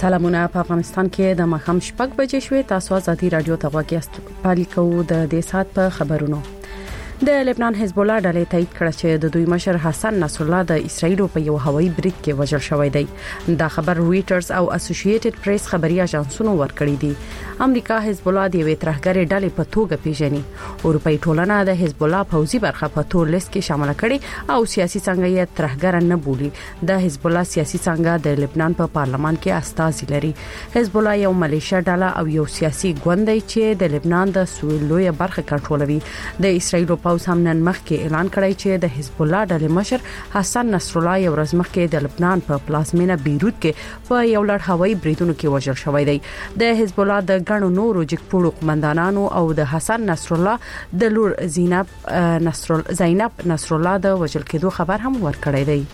سلامونه په افغانستان کې د مخام شپږ بجې شوې تاسو آزادي رادیو ته غواګیاست پالیکو د دې سات په خبرونو د لبنان حزب الله ډلې تایید کړ چې د دوی مشر حسن نصر الله د اسرایل په یو هوایي برید کې وژل شوی دی دا خبر رويټرز او اسوسییټډ پریس خبري اژانسونو ورکړی دي امریکا حزب الله د یوې ترهګرې ډلې په توګه پیژني اروپאי ټولنه د حزب الله پوځي برخه په تور لیست کې شامل کړي او سیاسي څنګه یې ترهګر نه بولي د حزب الله سیاسي څنګه د لبنان په پارلمان کې استازي لري حزب الله یو ملیشیا ډله او یو سیاسي ګوند دی چې د لبنان د سویلوي برخه کنټرولوي د اسرایل په اوس هم نن مخکې اعلان کړی چې د حزب الله ډلې مشر حسن نصر الله یو ورځ مخکې د لبنان په پلازمینه بیروت کې په یو لړ هوایي بریدونو کې وژل شوی دی د حزب الله د ګڼو نورو جګپوړو قومندانانو او د حسن نصر الله د لور زینب نصر الله د وژل کېدو خبر هم ورکړی دی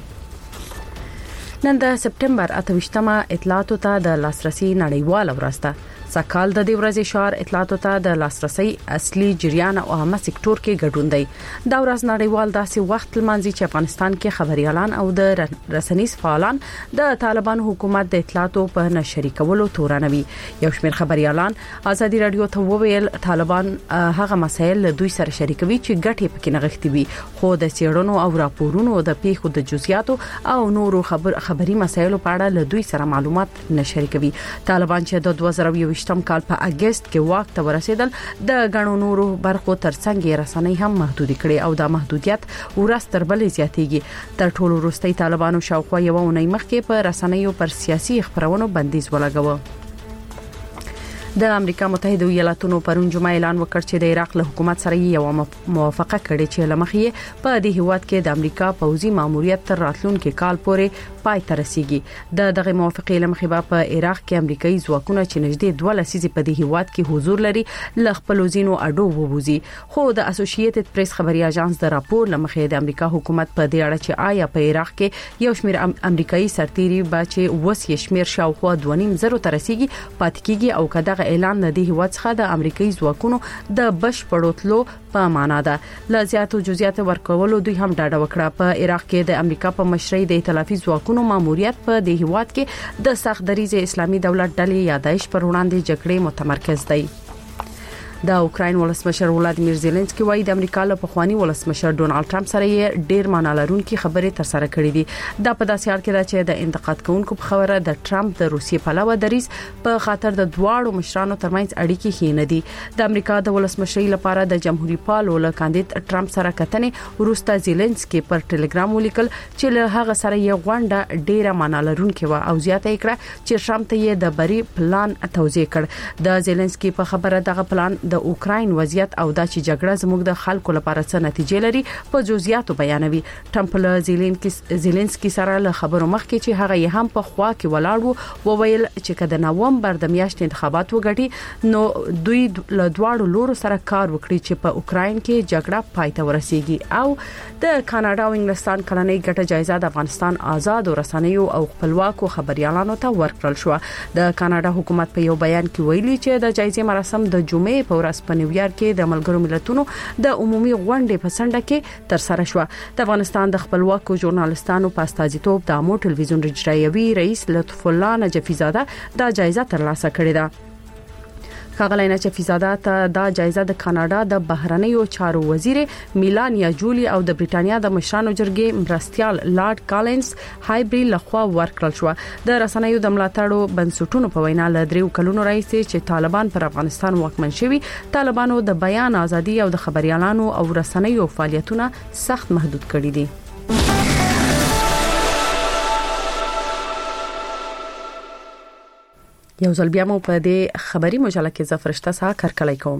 نن د سپټمبر 28مه اطلاعاتو ته د لاسرسي نړیواله ورځ ده سکهال د دې ورځې شعار اطلاعاتو ته د لاسرسي اصلي جریان او عامه سکتور کې ګډون دی دا ورځ نړیوال داسې وخت لمانځي چې افغانستان کې خبريالان او د رسنیز فعالان د طالبان حکومت د اطلاعاتو په نشري کولو تورنوي یو شمېر خبريالان آزادي رادیو ته وویل طالبان هغه مسایل دوی سره شریکوي چې ګټې پکې نغښتي وي خو د سیړونو او راپورونو د پیښو د جزئیاتو او نورو خبري مسایلو په اړه له دوی سره معلومات نشري کوي طالبان چې د 2020م کال په اگست کې واک ته ورسېدل د غنو نورو برخو ترڅنګ رسنۍ هم محدود کړي او دا محدودیت ورځ تر بلې زیاتېږي تر ټولو وروستي طالبانو شاوخوا یو اونۍ مخکې په رسنیو پر سیاسي خبرونو بندیز ولګاوه د امریکا متحده ایالاتونو پرون جمعه اعلان وکړ چې د عراق له حکومت سره یو موافقه کړې چې لمخې په دې هیواد کې د امریکا پوځي ماموریت تر راتلونکي کال پورې پای ته رسیږي دغه موافقه لمخې په عراق کې امریکایي ځواکونه چې نږدې 2 لسیزې په دې هیواد کې حضور لري ل خپل وزینو اډو ووزي خو د اسوسییټډ پریس خبري اژانس د راپور لمخې د امریکا حکومت په دې اړه چې آیا په عراق کې یو شمېر امریکایي سرتیري به چې وسې شمېر شاوخوا 2.5 تر رسیدي پات کیږي او کداغه اعلان د دې هیواد څخه د امریکایي ځواکونو د بشپړوتلو په معنا ده ل زیاتو جزئیات ورکولو دوی هم ډاډه وکړه په عراق کې د امریکا په مشرۍ د ائتلافي ځواکونو ماموریت په دې هیواد کې د سخت دریځ اسلامي دولت ډلې یادایش پر وړاندې جګړې متمرکز دی د اوکراین ولسمشر ولادیمیر زيلنسکي وايي د امریکا له پخوانی ولسمشر ډونالد ټرمپ سره یې ډیر معنا لرونکي خبرې تر سره کړې دي دا په داسې حال کې ده چې د انتقاد کوونکو په خبره د ټرمپ د روسیې پلوه دریځ په خاطر د دواړو مشرانو ترمنځ اړیکې ښې نه دي د امریکا د ولسمشرۍ لپاره د جمهوریت پالو له کاندید ټرمپ سره کتنې ورسته زيلنسکي پر ټلګرام ولیکل چې له هغه سره یې غونډه ډیره معنا لرونکي و او زیاته کړه چې ټرمپ ته یې د بری پلان توضیح کړ د زيلنسکي په خبره دغه پلان د اوکراین وضعیت او د جګړه زموږ د خلکو لپاره څه نتیجې لري په جزئیاتو بیانوي ټرمپ له زيلنسکي سره له خبرو مخکې چې هغه یې هم په خوا کې ولاړ و ویل چې کله نومبر د میاشتې انتخابات وګټي نو دوی له دواړو لورو سره کار وکړي چې په اوکراین کې جګړه پای ته ورسیږي او د کاناډا او انګلستان کلنۍ ګټه جایزه د افغانستان آزاد رسنیو او خپلواکو خبريالانو ته ورکړل شو د کاناډا حکومت په یو بیان کې ویلي چې د جایزې مراسم د جمعې په ورځ په نیویارک کې د ملګرو ملتونو د عمومي غونډې په سنډه کې تر سره شو د افغانستان د خپلواکو ژورنالستانو په استازیتوب د امو ټلویزیون اجرایوي رئیس لطف الله نجفی زاده دا جایزه ترلاسه کړې ده ښاغلی نجفی زاده ته دا جایزه د کاناډا د بهرنیو چارو وزیر میلانیا جولی او د بریټانیا د مشرانو جرګې مرستيال لارډ کالنز هایبری لخوا ورکړل شو د رسنیو د ملاتړو بنسټونو په وینا ل دریو کلونو راځي چې طالبان پر افغانستان واکمن شوي طالبانو د بیان ازادي او د خبريالانو او رسنیو فعالیتونه سخت محدود کړي دي یو ځل بیا مو په دې خبري مجله کې زفرشته سره کارکلای کوم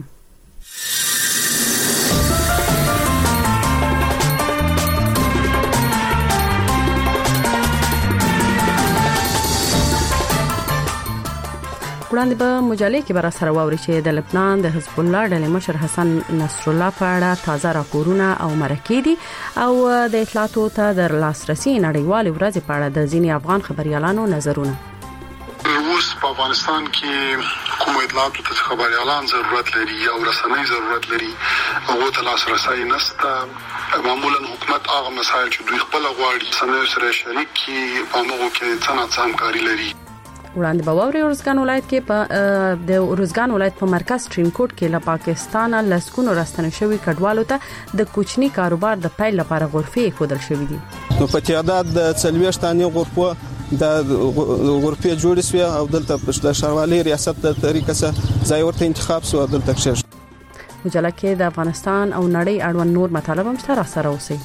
وړاندې په مجله کې بر سره واوري چې د لبنان د حزب الله ډلې مشر حسن نصر الله په اړه تازه راپورونه او مرکې دي او د اطلاعاتو ته د لاسرسي نړیوال ورځ په اړه د ځینې افغان خبريالانو نظرونه اوس په افغانستان کې کوم اطلاعاتو ته خبريالان ضرورت لري او رسنۍ ضرورت لري هغه ته لاسرسي نشته معمولا حکومت هغه مسایل چې دوی خپل غواړي سمې سره شریک کی په موږ کې څنګه همکاري لري وړاندې به واوري ارزګان ولایت کې په د ارزګان ولایت په مرکز ټرینکوټ کې له پاکستان لسکونو راستنه شوی کډوالو ته د کوچني کاروبار د پیل لپاره غرفې خودل شوې دي. نو په تعداد د 40 تانه غرفه د غرفې جوړې شوې او دلته په شاروالي ریاست د طریقې سره ځای ورته انتخاب شو دلته کېږي. مجله کې د افغانستان او نړۍ اړوند نور مطالب هم سره اوسي.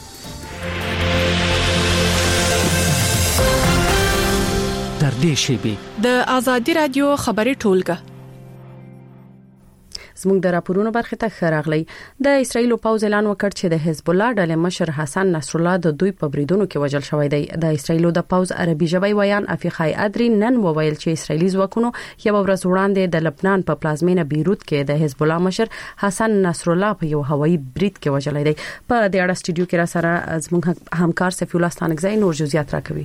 در دې شیبه د ازادي رادیو خبري ټولګه زموږ د راپورونو برخه ته خراغلی. د اسرایل پوځ اعلان وکړ چې د حزب الله ډلې مشر حسن نصر الله د دوی په بریدونو کې وژل شوی دی. د اسرایل د پوځ عربي ژبې ویان افیخای ادري نن وویل چې اسرایلی ځواکونو یو ورځ وړاندې د لبنان په پلازمینه بیروت کې د حزب الله مشر حسن نصر الله په یو هوایي برید کې وژل دی. په دې اړه سټوډیو کې را سره زموږ همکار سفی الله ستانکزی نور جزئیات راکوي.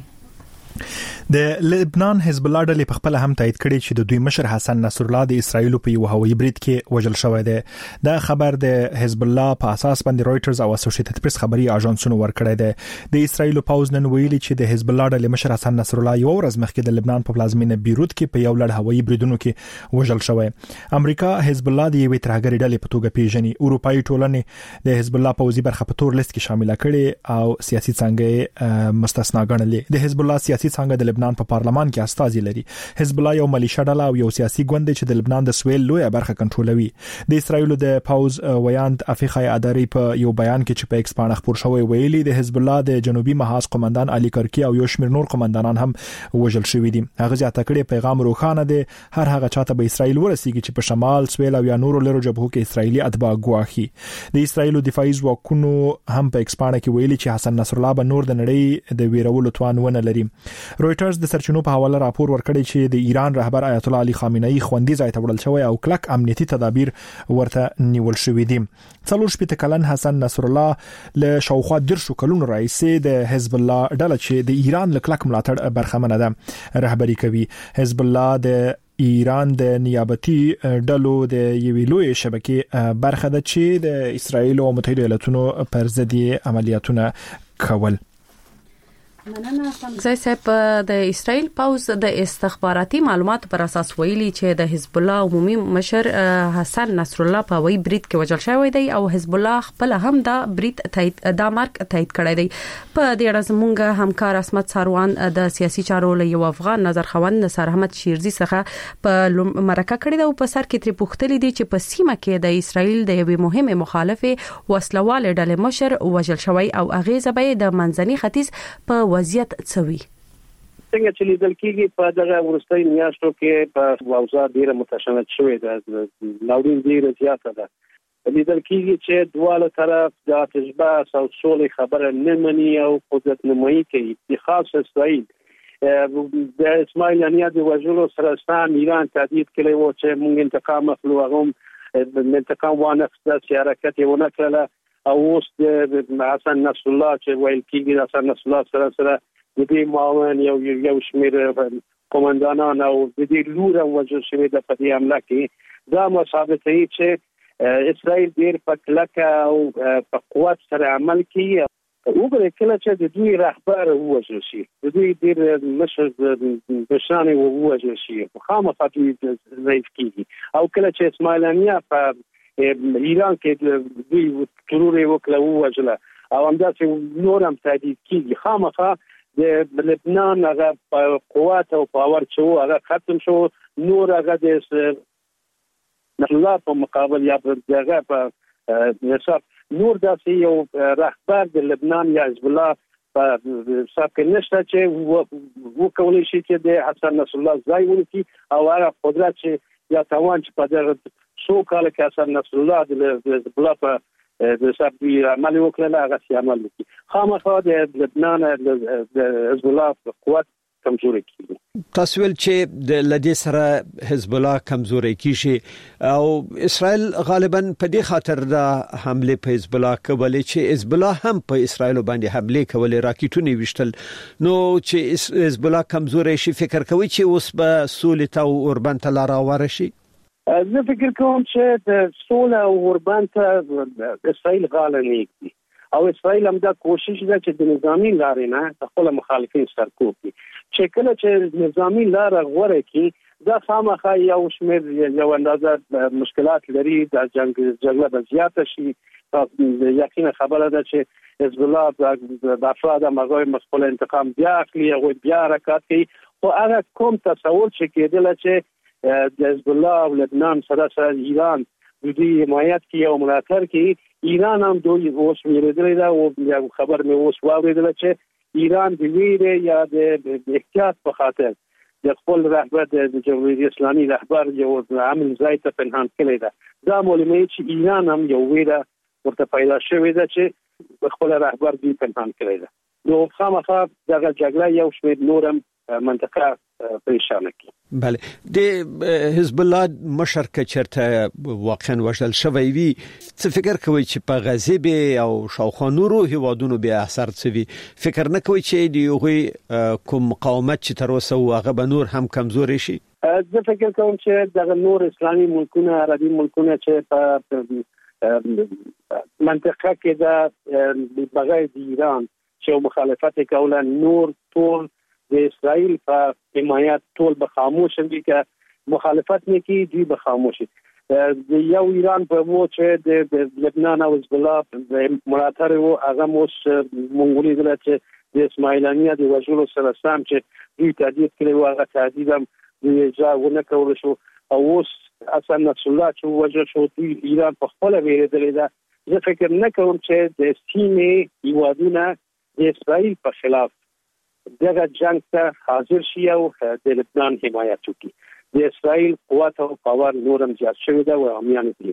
د لبنان حزب الله ډلې په خپل هم تایید کړي چې د دوی مشر حسن نصر الله د اسرایل په یو هوایي برید کې وژل شوی دی. دا خبر د حزب الله په اساس باندې رويټرز او اسوسییټډ پریس خبري اژانسونو ورکړی دی. د اسرایل پوځ نن ویلي چې د حزب الله ډلې مشر حسن نصر الله یو ورځ مخکې د لبنان په پلازمینه بیروت کې په یو لړ هوایي بریدونو کې وژل شوی. امریکا حزب الله د یوې ترهګرې ډلې په توګه پیژني. اروپאי ټولنې د حزب الله پوځي برخه په تور لیست کې شامل کړي او سیاسي څنګه مستثنا ګڼلې. د حزب الله سیاسي څنګه د لبنان په پارلمان کې استازي لري. حزب الله یو ملیشه ډله او یو سیاسي ګوند چې د لبنان د سویل لویه برخه کنټرولوي. د اسرایل د پوز ویاند افیخای اداري په یو بیان کې چې په ایکس باندې خبر شوی ویلي د حزب الله د جنوبي محاذ قومندان علي کرکی او یو شمېر نور قومندانان هم وژل شوی دي. هغه ځاته کړي پیغام روخانه دي هر هغه چاته به اسرایل ورسیږي چې په شمال سویل او یا نورو لرو جبهو کې اسرایلی اتباع ګواخي. د اسرایل دفاعي ځواکونو هم په ایکس باندې کې ویلي چې حسن نصر الله به نور د نړۍ د ویرولو توان ونه لري. رويټرز د سرچینو په حواله راپور ورکړی چې د ایران رهبر آیت الله علي خامنه‌ای خوندي ځای ته وړل شوی او کلک امنیتي تدابیر ورته نیول شوی دي. 40 کلن حسن نصر الله له شاوخوا 10 کلونو راځي د حزب الله ډله چې د ایران له کلک ملاتړ برخمنه ده رهبری کوي. حزب الله د ایران د نیابتي ډلو د یوې لوی شبکې برخه ده چې د اسرایل او متحده ایالاتونو پر ضد عملیاتونه کول. مننه څنګه صاحب د اسرایل پوز د استخباراتي معلوماتو پر اساس ویلي چې د حزب الله عمومي مشر حسن نصر الله په وی برید کې وژل شوی دی او حزب الله خپل هم دا برید د مارک تایید کړی دی. په دې اړه زموږ همکار اسمت ساروان د سیاسي چارو له یو افغان نظر خوند نصر احمد شیرزي څخه په مرکه کړی دا او په سر کې تر پوښتلې دي چې په سیمه کې د اسرایل د یوې مهمه مخالفه وسلواله ډلې مشر وژل شوی او اغیزه به د منځني ختیځ په وضعیت څوي. څنګه چې لیدل کېږي په دغه ورستۍ میاشتو کې په اوضاع ډیره متشدد شوې ده. ناورین ډیره زیاته ده. لیدل کېږي چې دواړه طرف د اتشباس او سولې خبره نه مني او قدرت نمایي کوي. خاص اسرائیل د اسماعیل هنیه د وژلو سره ستان ایران تهدید کړی و چې موږ انتقام اخلو. هغه انتقام وانخسته چې حرکت یې ونه کړله او اوس د حسن نصر الله چې ویل کېږي د حسن نصر الله سره د دې معاون یو شمېر قومندانان او د دې لور وژل شوي د په دې حمله کې دا ثابتوي چې اسرائیل ډېر په کلکه او په قوت سره عمل کوي. وګورئ کله چې د دوی رهبر ووژل شي د دوی ډېر مشران ووژل شي خامخا دوی ضعیف کېږي او کله چې اسماعیل هنیه په ایران کې دوی ترور وکړه ووژله او همداسې نور هم تهدید کېږي. خامخا د لبنان هغه قوت او پاور چې هغه ختم شو. نور هغه د الله په مقابل یا دغه په نصاب نور داسې یو رهبر د لبنان یا حزب الله په حساب کې نشته چې وکولای شي چې د حسن نصر الله ځای ونیسي او هغه قدرت چې یا توان چې په دغه څو کال کې حسن نصر الله د حزب الله په د سبي عمل وکړه هغه سي عمل وکړي. خامخا د لبنان د حزب الله قوت کمزوري کیږي. تاسو ول چې د لدی سره حزب الله کمزوري کیږي او اسرائیل غالبا په دې خاطر د حمله په حزب الله کولې چې حزب الله هم په اسرائیل باندې حمله کولې راکټونه وشتل. نو چې حزب الله کمزوري شي فکر کوي چې اوس به سولې ته او اوربان ته لار ورشي. زه فکر کوم چې د سوله او اوربان ته اسرائیل غاړه نه کوي او اسرائیل هم دا کوشش ده چې د نظامی لارې نه خپل مخالفین سرکوب کړي چې کله چې نظامی لار غوړه کړي دا خامخا یو شمېر یو اندازه مشکلات لري د جګړه به زیاته شي یقینا خبره ده چې حزب الله د افراد مغوی مسئول انتقام بیا اخلي او بیا حرکت کوي خو هغه کوم تصور چې کېدل چې د حزب الله او لبنان سره ایران د دې حمایت کوي او ملاتړ کوي ایران هم دوی اوس ویریدل دا او یو خبر مې اوس واوریدل چې ایران د ویره یا د احتیاط په خاطر د خپل رهبر د جمهوریت اسلامي رهبر یو عامل ځای ته پنهان کړی دا معلومه چې ایران هم یو ویره ورته پیدا شوې ده چې خپل رهبر دی پنهان کړی ده نو خامخا دغه جګړه یو شمېر نورم منطقه پریشانه کی. بله د حزب الله مشر کچرته واقعا وشل شوی وی څه فکر کوي چې په غزه او شاوخوا نورو هیوادونو به اثر څه وي فکر نه کوي چې دی یو کوم مقاومت چې تر اوسه هغه به نور هم کمزوري شي زه فکر کوم چې دغه نور اسلامي ملکونه عربي ملکونه چې په منطقه کې د بغیر د ایران چې مخالفت کوله نور ټول د اسرائیل په حمایت ټول به خاموش دي چې مخالفت نه کوي دوی به خاموش دي د یو ایران په وو چې د لبنان او حزب الله ملاتړ وو هغه موس مونږ لیدل چې د اسماعیلانیه د وژلو سره سم چې دوی تهدید کړي وو هغه تهدید هم دوی ځاونه کول شو او اوس حسن نصر الله چې وژل شو دوی ایران په خپل ویریدل دا زه فکر نه کوم چې د سیمې یوادونه د اسرائیل په خلاف دغه جنگ ته حاضر شي او د لبنان حمایت وکړي د اسرائیل قوت او پاور نورم زیات شوی دا او امیان دي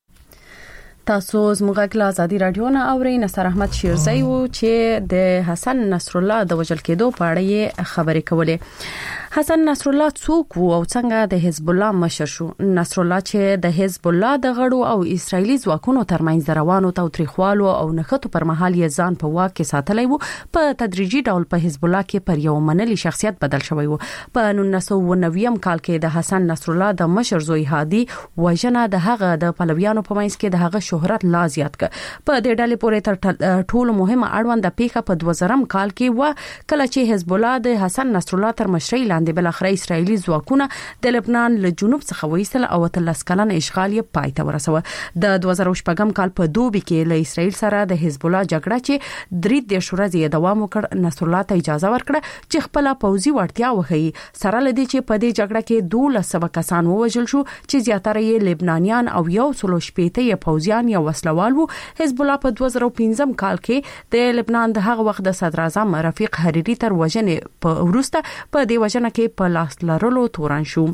تاسو زموږ له ازادي رادیو نه اورئ نصر احمد شیرزی وو چې د حسن نصر الله د وژل کېدو په اړه خبرې کولې حسن نصر الله څوک وو او څنګه د حزب الله مشر شو نصر الله چې د حزب الله د غړو او اسرایلی ځواکونو ترمنځ روانو تاوتریخوالو او نښتو پر مهال یې ځان په واک کې ساتلی وو په تدریجي ډول په حزب الله کې پر یو منلي شخصیت بدل شوی وو په 1990 کال کې د حسن نصر الله د مشر زوی هادي وژنه د هغه د پلویانو په منځ کې د هغه شهرت لا زیات ک په دې ډلې پورې تر ټولو مهمه اړوند پیښه په 2000 کال کې و کله چې حزب الله د حسن نصر الله تر مشرۍ لاندې بل اخر اسرایلی ځواکونه د لبنان له جنوب څخه وایستل او تل اسکلن اشغال یې پای ته ورسوه د 2014 کال په دوبي کې له اسرایل سره د حزب الله جګړه چې درې د شورزې دوام وکړ نصر الله ته اجازه ورکړه چې خپل پوځي وړتیا وښيي سره لدی چې په دې جګړه کې 12 کسان ووژل شو چې زیاتره یې لبنانیان او یو څلو شپېته یې پوځیان یا وسلوال وو حزب الله په 2015 کال کې د لبنان د هغه وخت د صدر اعظم رفیق حریری تر وژنې په ورسته په دې وژنه کې په لاس لرلو تورن شو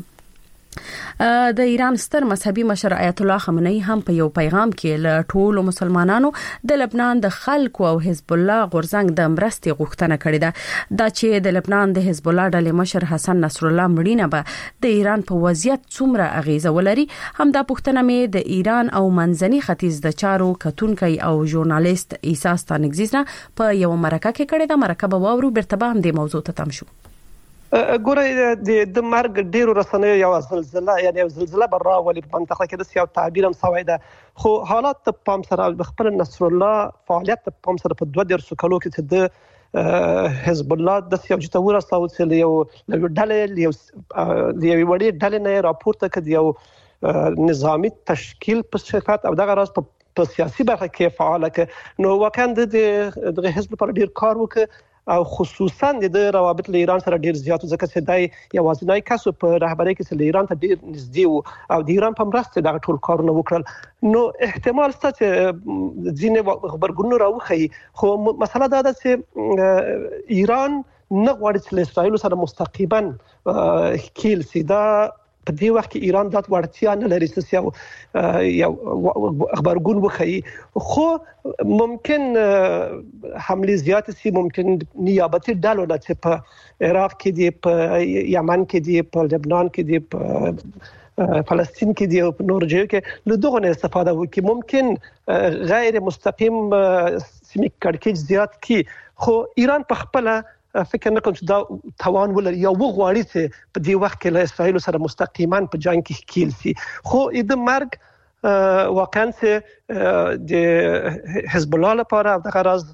د ایران ستر مذهبي مشر آیت الله خامنه‌ای هم په یو پیغام کې له ټولو مسلمانانو د لبنان د خلکو او حزب الله غورځنګ د مرستې غوښتنه کړې ده دا چې د لبنان د حزب الله ډلې مشر حسن نصر الله مړینه به د ایران په وضعیت څومره اغیزه ولري هم دا پوښتنه مې د ایران او منځني ختیځ د چارو کتونکي او ژورنالیست عیسی ستانکزیزنه په یو مرکه کې کړې ده مرکه به واورو برتبه هم د موضوع ته تم شو ګوره د مرګ ډیرو رسنیو یو زلزله یعنی یو زلزله براولي په منطقه کې د یو تعبیر هم سوی ده خو حالات ته پام سره د خپل نصر الله فعالیت ته پام سره په 2 کالو کې د حزب الله د یو جتور صوت له یو ډلې یو وړي ډلې نه راپورته کړي یو نظامی تشکیل په شکایت او دغه راز په سیاسي برخه کې فعال ک نو وکند د حزب پر ډیر کار وکړي او خصوصا د روابط له ایران سره ډیر زیات ځکه چې دای یوازینی کس په رهبری کې له ایران ته ډیر نږدې وو او د ایران په مرسته د ټول کارونه وکړل نو احتمال شته چې ځینې خبرګون راوخی خو مسله دا ده چې ایران نه غواړي چې له اسرائیل سره مستقیما کېل سي دا په دې وخت کې ایران د وړتیا نه لري چې یو خبرګون وخی خو ممکن حمله زیات سي ممکن نیابتي ډلو چې په عراق کې دي په یمن کې دي په لبنان کې دي په فلسطین کې دي او په نور ځایو کې له دغه نه استفاده وکړي ممکن غیر مستقیم سیمه کړکېچ زیات کی خو ایران په خپل فکر نه کوم چې دا توان ولري یا وغواړي چې په دې وخت کې له اسرائیل سره مستقیما په جنگ کې کېل سي خو د مرګ واقعا چې د حزب الله لپاره د غرض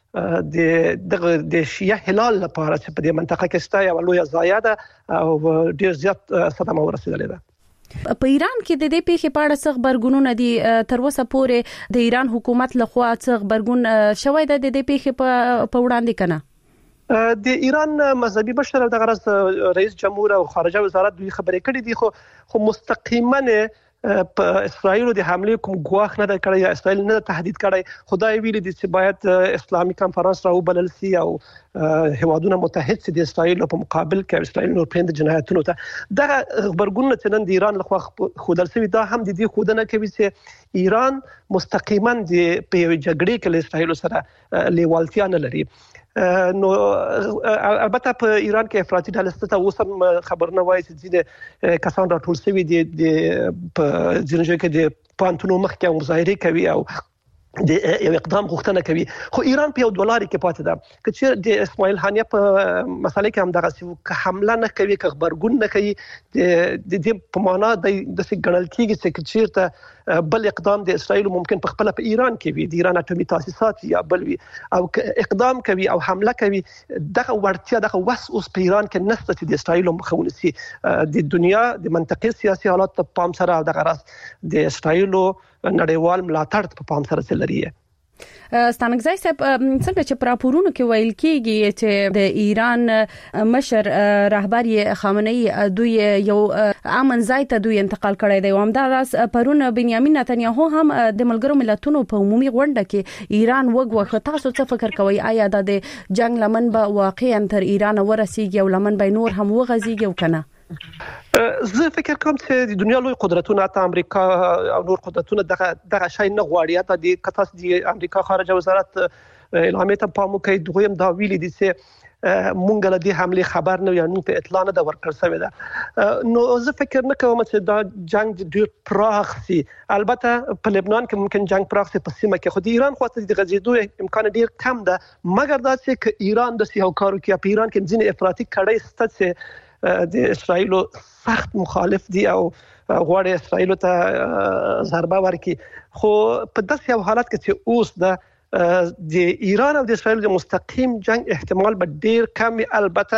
د شیعه هلال لپاره چې په دې منطقه کې شته یو لوی ضایعه ده او ډیر زیات صدمه ورسېدلې ده. په ایران کې د دې پیښې په اړه څه خبرګونونه دي تر اوسه پورې د ایران حکومت لخوا څه خبرګون شوی د دې پیښې په وړاندې کنه؟ د ایران مذهبي مشر د غرض رئیس جمهور او خارجه وزارت دوی خبرې کړې دي خو مستقیما په اسرائیل د حمله کوم ګواښ نه کړی یا اسرائیل نه تهدید کړی خدای ویلي دي چې باید اسلامي کانفرنس راوبلل شي او هوادونه متحد شي د اسرائیل په مقابل کې اسرائیل نور پرند جنایتونو ته دا خبرګون چې نن د ایران لخوا خودل شوی دا هم د دې خودنه کوي چې ایران مستقیما د په جګړې کې له اسرائیل سره لیوالتیا نه لري. نو البته په ایران کې افراطي ډلې ستاسو اوس خبر نه وایي چې د کسان راټول شوی دي په ځینې کې د پانتونو مخ کې مظاهره کوي او د یو اقدام غوښتنه کوي خو ایران په $1 کې پاتې ده چې د اسماعیل هانیه په مسالې کې هم دغه چې حمله نه کوي که خبرګون نه کوي د دې په معنا د ګڼل کېږي چې چیرته بل اقدام د اسرائیل ممکن په خپل په ایران کې وي د ایران اټومي تاسیسات یا بل وي او اقدام کوي او حمله کوي دغه ورتیا دغه وس اوس په ایران کې نشته چې د اسرائیل مخاوني سي د دنیا د منطقي سیاسي حالات په پام سره او دغه راس د اسرائیل نړیوال ملاتړ په پام سره لري. ستانکزای صاحب څنګه چې پر راپورونو کې ویل کېږي چې د ایران مشر رهبر خامنه‌ای دوی یو امن ځای ته دوی انتقال کړی دی او همداراز پرون بنیامین نتنیاهو هم د ملګرو ملتونو په عمومي غونډه کې ایران وګوخه. تاسو څه فکر کوئ آیا د جنگ لمن به واقعا تر ایران ورسیږي او لمن به نور هم وغځيږي او کنه؟ زه فکر کوم چې د دنیا لوی قدرتونه ته امریکا او نور قدرتونه دغه شای نه غواړي ته د کتاس د امریکا خارجه وزارت اعلامیه ته پام کوي دویم دا ویلي دي چې مونږ له دې حمله خبر نه یو په اطلاع نه د ورکړ شوی ده. نو زه فکر نه کوم چې دا جنگ ډیر پراخ سي. البته په لبنان کې ممکن جنگ پراخ سي په سیمه کې خو د ایران خواته د غځېدو امکان ډیر کم ده مګر دا چې ایران د سیاوکارو کې په ایران کې ځینې افراطي کړي ستاسو د اسرائیل سخت مخالف دي او غواړي اسرائیل ته ضربه ورکړي خو په داسې یو حالت کې چې اوس د ایران او د اسرائیل د مستقیم جنگ احتمال به ډیر کم البته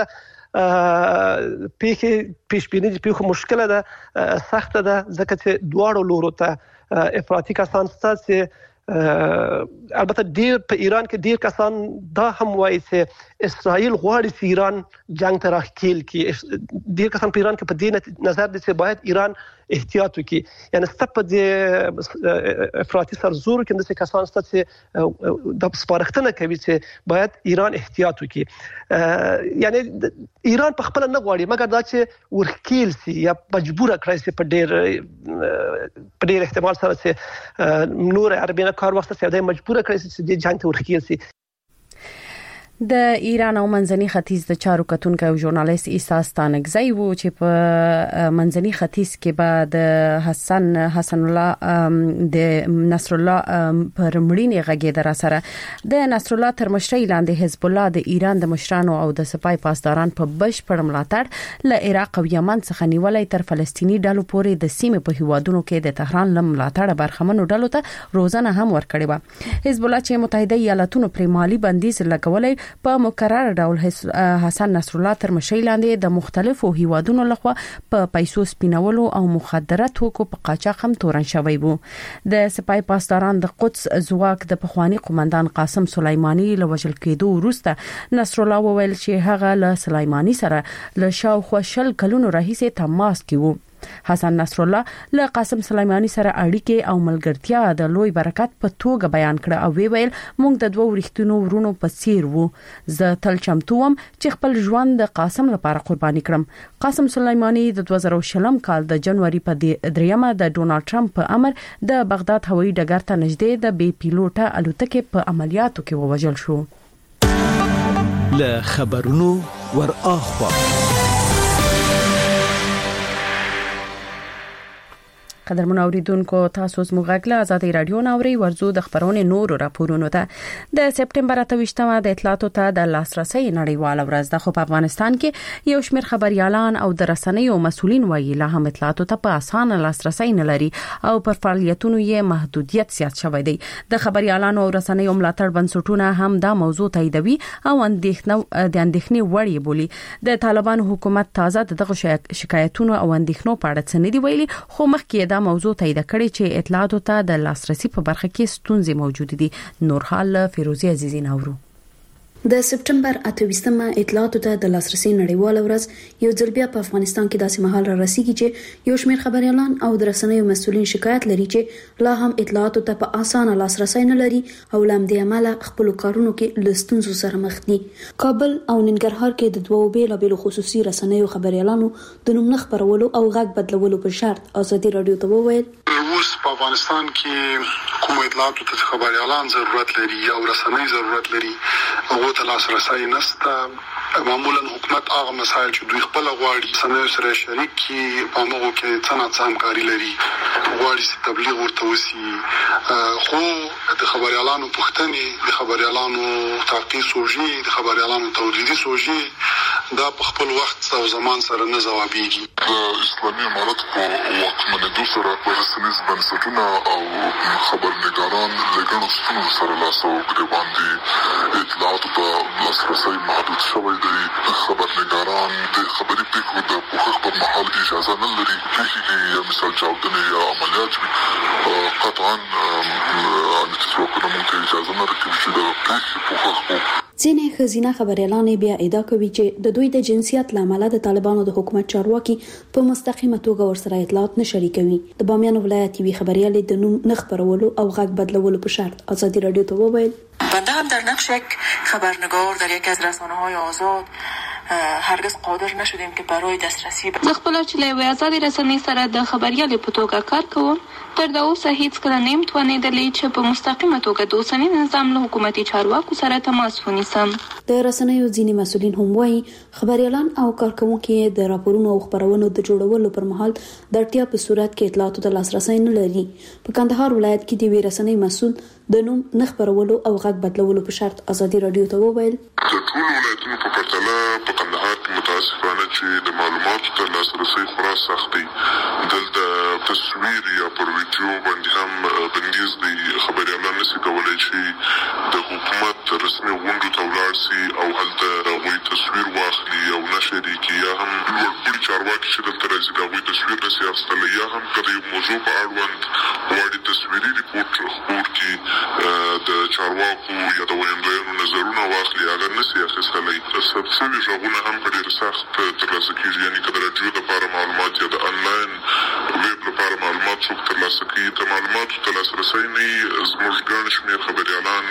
پیشبینی د پیښو مشکله ده سخت ده ځکه چې دواړو لورو ته افراطي کسان ستاسو البته ډیر په ایران کې ډیر کسان دا هم وایي چې اسرائیل غواړي چې ایران جنگ ته راخیل کی. ډیر کسان په ایران کې په دې نظر دي چې باید ایران احتیاط وکړي یعنی ستاسو د افراطي سرزور کې د کسان ستاسو د سپارښتنه کوي چې باید ایران احتیاط وکړي یعنی ایران په خپل نه غواړي مګر دا چې ورخیل سي یا مجبور کړی سي په ډیر احتمال سره چې نور عربینه کار وخت سي دا مجبور کړی سي چې جنگ ته ورخیل سي. د ایران او منځني ختیځ د چارو کتونکو او ژورنالیست عیسی ستانکزی وو چې په منځني ختیځ کې به د حسن الله د نصر الله پر مړینې غږیدل سره د نصر الله تر مشرۍ لاندې حزب الله د ایران د مشرانو او د سپای پاسداران په بشپړ ملاتړ له عراق او یمن څخه نیولې تر فلسطینی ډلو پورې د سیمې په هیوادونو کې د تهران لم ملاتړ برخمنو ډلو ته روزانه هم ورکړي و. حزب الله چې متحده ایالاتونو پر مالی بندیز لګولې په مقرره ډول حسن نصر الله تر مشرۍ لاندې د مختلفو هیوادونو لخوا په پیسو سپینولو او مخدره توکو په قاچاق هم تورن شوی وو. د سپای پاسداران د قدس ځواک د پخوانی قومندان قاسم سلیمانی له وژل کېدو وروسته نصر الله وویل چې هغه له سلیمانی سره له شاوخوا 20 کلونو راهیسې تماس کې وو. حسن نصر الله له قاسم سلیمانی سره اړیکې او ملګرتیا د لوی برکت په توګه بیان کړه او ویل موږ د دوه ورښتونو ورونو په څیر وو. زه تل چمتو وم چې خپل ژوند د قاسم لپاره قرباني کړم. قاسم سلیمانی د 2020 کال د جنوري په 3 د ډونالد ټرمپ په امر د بغداد هوایي ډګر ته نږدې د بي پیلوټه الوتکې په عملیاتو کې ووژل شو. له خبرونو ور اخوا قدرمن اوریدونکو تاسو زموږ غږ له آزادۍ رادیو ناوري ورزو د خبرونې نورو راپورونو ته د سپټمبر 28مه د اطلاعاتو ته د لاسرسي نړیواله ورځ ده. خو په افغانستان کې یو شمېر خبريالان او د رسنیو مسؤلین وایي لا هم اطلاعاتو ته په اسانه لاسرسي نه لري او پر فعالیتونو یې محدودیت زیات شوی دی. د خبريالانو او رسنیو ملاتړ بنسټونه هم دا موضوع تاییدوي او اندېښنې وړي بولي. د طالبانو حکومت تازه دغه شکایتونو او اندېښنو په اړه څه نه دی ویلي، خو مخکې دا موضوع تایید کړي چې اطلاعاتو ته د لاسرسي په برخه کې ستونزې موجود دي. نور حال فیروزی عزیزی نورو. د سپټمبر 28مه اطلاعاتو ته د لاسرسي نړیواله ورځ یو ځل بیا په افغانستان کې داسې مهال را رسیږي چې یو شمېر خبريالان او د رسنیو مسؤلین شکایت لري چې لا هم اطلاعاتو ته په اسانه لاسرسي نه لري او لامدې عمله خپل کارونو کې لستونزو سره مخ دي. کابل او ننګرهار کې د دوو بیلابېلو خصوصي رسنیو خبريالانو د نوم خبرولو او غږ بدلولو په شرط ازادي رادیو ته وویل اوس په افغانستان کې کوم اطلاعاتو ته خبريالان ضرورت لري او رسنۍ ضرورت لري او ته لاسرسي نشته. معمولا حکومت هغه مسایل چې دوی خپل غواړي رسنیو سره شریک کی په موږ کې څنګه همکاري لري غواړي چې تبلیغ ورته وسی، خو د خبريالانو پښتني د خبريالانو تحقیق سوژي د خبريالانو تولیدي سوژي دا په خپل وخت او زمان سره نه ځوابيږي. د اسلامي امارت په واکمنېدو سره په رسنیز بنسټونه او خبرنګاران لګڼو ستونزو سره لاس او ګریوان دي. اطلاعاتو ته لاسرسي محدود شوی دی. خبرنګاران د خبري پیښو د پوښښ پر مهال اجازه نه لري. یا مثال چاودنې یا عملیات قطعا امنیتي ځواکونه موږ ته اجازه نه راکوي چې د پیښې پوښښ وکړو. ځینې ښځینه خبريالان بیا ادعا کوي چې د دوی د جنسیت لامل د طالبانو د حکومت چارواکي په مستقیمه توګه ورسره اطلاعات نه شریکوي. د بامیان ولایت وی خبريالې د نوم نه خبرولو او غږ بدلولو په شرط ازادي رادیو ته وویل بنده هم در نقش یک خبرنگار در یکی از رسانه‌های آزاد هرگز قادر نشدیم که برای دسترسی زه خپل چې له آزادې رسنۍ سره د خبريالۍ په توګه کار کوم تر دا اوسه هیڅ کله نیم توانېدلې چې په مستقیمه توګه د اوسني نظام له حکومتي چارواکو سره تماس ونیسم. د رسنیو ځینې مسؤلین هم وایي خبريالان او کارکونکو د راپورونو او خبرونو د جوړولو پر مهال د اړتیا په صورت کې اطلاعاتو ته لاسرسي نه لري. په کندهار ولایت کې د وی رسنۍ مسؤل د نوم نه خبرولو او غږ بدلولو په شرط ازادي رادیو ته وویل د ټول ولایتونو په پرتله په کندهار کې متاسفانه چې د معلوماتو ته لاسرسي خورا سخت دی. دلته تصویر یا پر ویډیو باندې هم بندیز دی. خبريالان نشي کولای چې د حکومت رسمي غونډو ته ولاړ شي او هلته هغوی تصویر واخلي او نشر کړي یا هم لوړپوړي چارواکي چې دلته راځي د هغوی تصویر نشي اخیستلی یا هم که د یو موضوع په اړوند غواړي تصویري ریپورټ خپور کړي د چارواکو یا د ویاندویانو نظرونه واخلي هغه نشي اخیستلی. ثبت شوي غږونه هم په ډېر سخت ترلاسه کېږي. یعنې که د راډیو لپاره معلومات یا د انلاین ویب لپاره معلومات څوک ترلاسه کوي د معلوماتو ته لاسرسی نه وي زموږ ګڼ شمېر خبريالان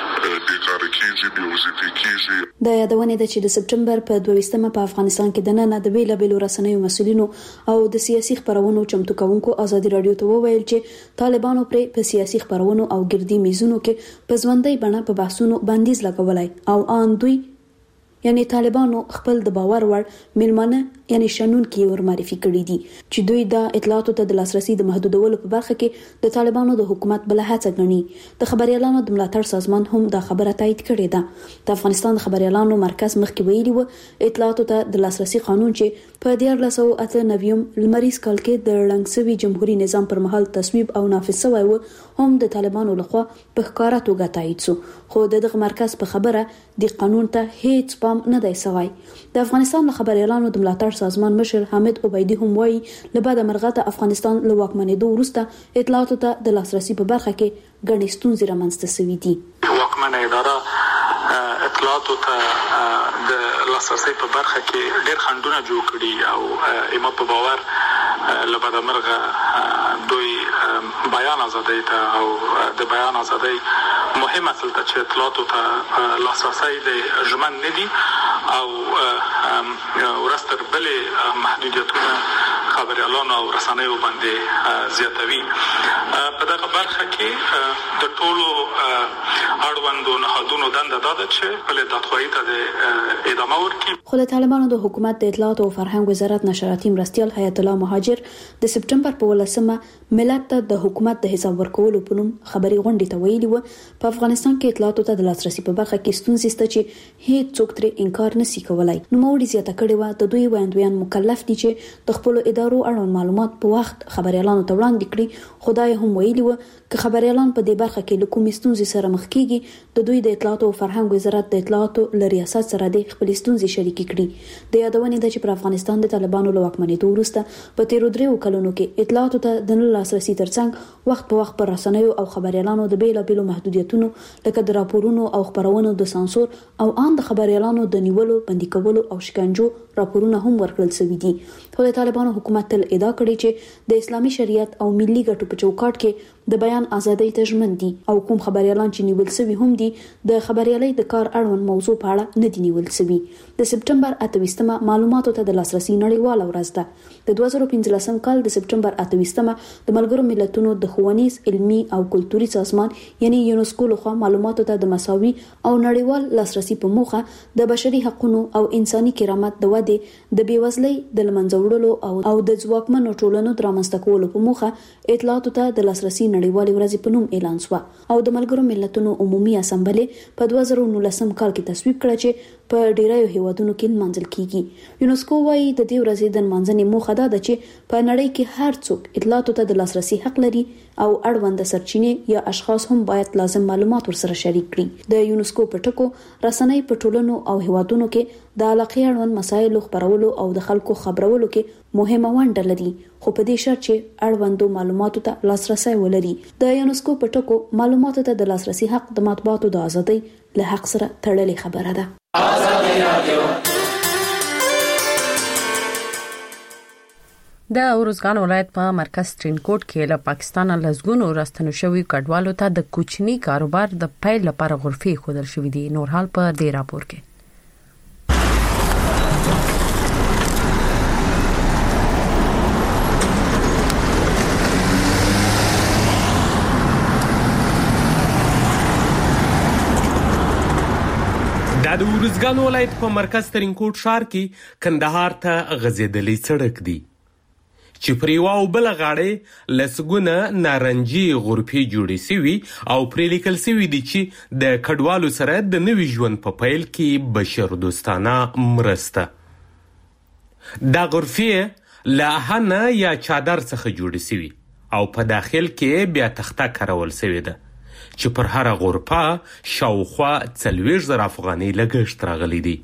بېکاره کېږي بېوظیفې کېږي. د یادونې ده چې د سپټمبر په 22مه په افغانستان کې د نن د بیلابېلو رسنیو مسؤلینو او د سیاسي خبرونو چمتو کوونکو ازادي رادیو ته وویل چې طالبانو پر په سیاسي خبرونو او ګردي میزونو کې په ژوندۍ بڼه په بحثونو بندیز لګولای او ان دوی یعنی طالبانو خپل د باور وړ ملمنه یعنی شنون کې ورمعرفي کړی دي چې دوی د اطلاعاتو ته د لاسرسي د محدودولو په برخه کې د طالبانو د حکومت بل هڅه غني. د خبريالانو د ملاتړ سازمان هم دا خبره تایید کړې ده. د افغانستان د خبريالانو مرکز مخکې ویلي و اطلاعاتو ته د لاسرسي قانون چې په 1998 لمریز کال کې د رنګسوي جمهوریت نظام پر مهال تصویب او نافذ شوی و هم د طالبانو لخوا په ښکارا توګه تایید شو، خو دغه مرکز په خبره د قانون ته هیڅ پام نه دی شوی. د افغانستان د خبريالانو د ملاتړ سازمان مشر حامد عبیدی هم وایي لبعد مرغه د افغانستان له واکمنېدو وروسته اطلاعاتو ته د لاسرسي په برخه کې ګڼې ستونزې رامنځته شوې دي. واکمنه اداره اطلاعاتو ته د لاسرسي په برخه کې ډېر خنډونه جوړ کړي او ایمه په باور لبعد مرغه دوی بیان ازادۍ ته او د بیان ازادۍ مهم اصل ته چې اطلاعاتو ته لاسرسي د ژمن نه دي او ورستر بلې محدودیتونه خبريالانو او رسنیو باندې زیاتوي. په دغه برخه کې د ټولو اړوندو نهادونو دنده دا ده چې خپل دادخواهی ته د ادامه ورکړي. خو د طالبانو د حکومت د اطلاعات او فرهنګ وزارت نشراتي مرستیال حیات الله مهاجر د سپټمبر په 18مه ملت ته د حکومت د حساب ورکولو په نوم خبري غونډې ته ویلي و په افغانستان کې اطلاعاتو ته د لاسرسي په برخه کې ستونزې شته چې هیڅ څوک ترې انکار نشي کولای. نو موري زیاته کړې و د دوی وړاندویان مکلف دي چې د خپل ادارو اړوند معلومات په وخت خبريالانو ته وړاندې کړي. خدای هم ویلي و چې خبريالان په دې برخه کې له کومې ستونزې سره مخ کیږي د دوی د اطلاعات او فرهنګ وزارت د اطلاعاتو له ریاست سره د خپل ستونزې شریکې کړي. د یادونې د چې پر افغانستان د طالبانو له واکمنۍ وروسته په تیرو 3 کلونو کې اطلاعاتو ته د لاسرسي ترڅنګ وخت په وخت پر رسنیو او خبريالانو د بیلابېلو محدودیتونو لکه د راپورونو او خبرونو د سانسور او ان د خبريالانو د نیولو بندي کولو او شکنجو راپورونه هم ورکړل شوي دي. خو د طالبانو حکومت تل ادعا کړې چې د اسلامي شریعت او ملي ګټو په چوکاټ کې د بیان ازادۍ ته ژمن دي او کوم خبريالان چې نیول شوي هم دي د خبريالۍ د کار اړوند موضوع په اړه نه دي نیول شوي. د سپټمبر 28مه معلوماتو ته د لاسرسي نړیواله ورځ ده. د 2015 کال د سپټمبر 28مه د ملګرو ملتونو د ښوونیز علمي او کلتوري سازمان یعنی یونسکو لخوا معلوماتو ته د مساوي او نړیوال لاسرسي په موخه د بشري حقوقو او انساني کرامت د ودې د بیوزلۍ د لمنځه وړلو او د ځواکمنو ټولنو د رامنځته کولو په موخه اطلاعاتو ته د لاسرسي نړیوالې ورځې په نوم اعلان شو او د ملګرو ملتونو عمومي اسامبلې په 2019 کال کې تصویب کړه چې په ډیرایو هیوادونو کې منځل کیږي. یونسکو وايي د دې ورځې د منځنۍ موخه ده چې په نړۍ کې هر څوک اطلاعاتو ته د لاسرسي حق لري او اړوند سرچینې یا اشخاص هم باید لازم معلومات ورسره شریک کړي. د یونسکو په ټکو رسنۍ په ټولنو او هیوادونو کې د علاقې اړوند مسایل خبرولو او د خلکو خبرولو کې مهمه ونډه لري خو په دې شرط چې اړوندو معلوماتو ته لاسرسي ولري. د یونسکو په ټکو معلوماتو ته د لاسرسي حق د مطبوعاتو د ازادۍ له حق سره تړلې خبره ده. د اورزګان ولایت په مرکز ترینکوټ کې له پاکستان لزګونو راستنو شوی کډوالو ته د کوچني کاروبار د پیل لپاره غرفې خودل شوې دي. نور حال په دې راپور کې د اورزګان ولایت په مرکز ترینکوټ ښار کې کندهار ته غځېدلې سړک دی چې پر یوه او بله غاړې لسګونه نارنجي غرفې جوړې سوي او پرې لیکل سوي دي چې د کډوالو سره د نوي ژوند په پیل کې بشردوستانه مرسته. دا غرفې له آهن یا چادر څخه جوړې سوي او په داخل کې بیا تخته کارول سوې ده چې پر هره غرفه شاوخوا 40,000 افغانۍ لګښت راغلی دی.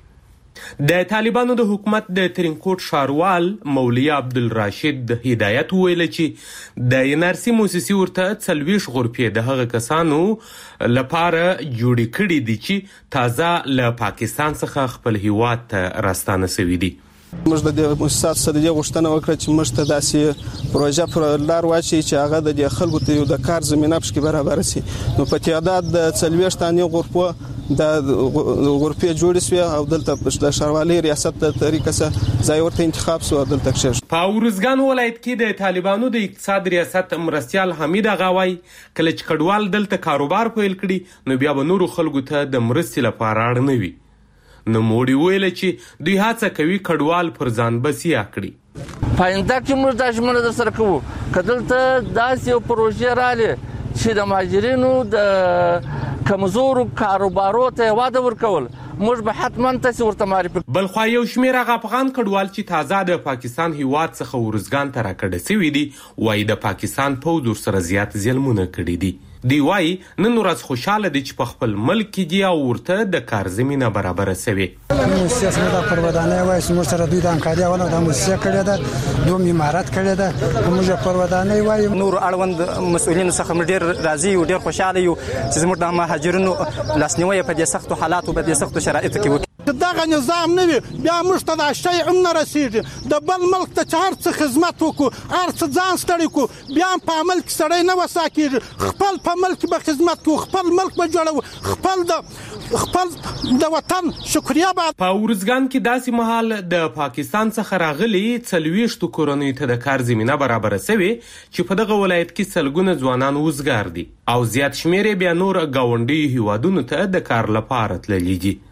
د طالبانو د حکومت د ترینکوټ ښاروال مولوي عبدالراشد هدایت ویل چې د NRC موسسې ورته 40 غرفې د هغه کسانو لپاره جوړې کړي دي چې تازه له پاکستان څخه خپل هیواد ته راستانه شوي دي. موږ د مؤسسات سره د غوښتنه وکړه چې موږ ته داسې پروژه پر لار واچي چې هغه د خلکو ته یو د کار زمينه پکې برابر شي. نو په تعداد د 40 تانه غرفو د غرفې جوړې شوې او دلته د ښاروالۍ ریاست د طریقې سره ځای ورته انتخاب شو دلته کې. په اورزګان ولایت کې د طالبانو د اقتصاد ریاست مرستیال حمید اغاوی کله چې کډوال دلته کاروبار پیل کړي نو بیا به نورو خلکو ته د مرستې لپاره اړ نه وي. نو موړي ویل چې دوی هڅه کوي کډوال پر ځان بسیا کړي. پاینده کې موږ د ژمنه در سره کوو کدلته داسې یو پروژه رااله چې د مهاجرینو د کمزورو کاروبارو ته واده ورکول موږ به حتما تاسو ورته معرفي. بل خو یو شمیر هغه افغان کډوال چې تازه د پاکستان هیواد څخه اورزګان ته راکړل شوي دي وایي د پاکستان پوځ ورسره زیات ظلمونه کړي دي. دی وایي نن ورځ خوشاله دي چې په خپل ملک کې دي او ورته د کار زمینه برابره شوې. سیاسي د پرودانه وایي چې سره دوی د همکاري او د موسسه کړی ده دوه امارات کړی ده موږ پرودانه وایي نور اړوند مسؤلینو څخه ډیر راضي او ډیر خوشاله یو چې زموږ د مهاجرینو لاسنیوي په دې سختو حالاتو په دې سختو شرایطو کې وکړي. دغه نظام نه وي بیا موږ ته دا شی هم نه رسیږي د بل ملک ته چې هر څه خدمت وکړو هر څه ځان ستړی کړو بیا په عمل کې سړی نه وسا کېږي خپل په ملک به خدمت کوو خپل ملک به جوړو خپل د وطن شکریا به په ورزګان کې داسې مهال د پاکستان څخه راغلي 40 کورنۍ ته د کار زمينه برابر شوي چې په دغه ولایت کې سلګونه ځوانان وزګار دي او زیات شمیر بیا نور گاونډي هیوادونو ته د کار لپاره تللي دي.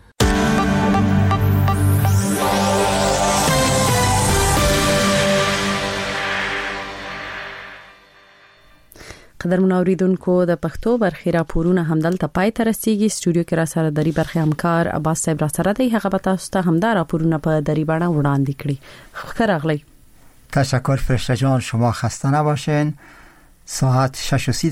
قدر منوریدونکو د پښتو برخې راپورونه همدلته پای ته رسیږي. سټوډیو کې را سره دری برخې همکار عباس صاحب را سره دی. هغه به تاسو ته همدا راپورونه په دری باندې وړاندې کړي. خیر اغلی. تشکر فرشته جان، شما خسته نباشین. ساعت 6:30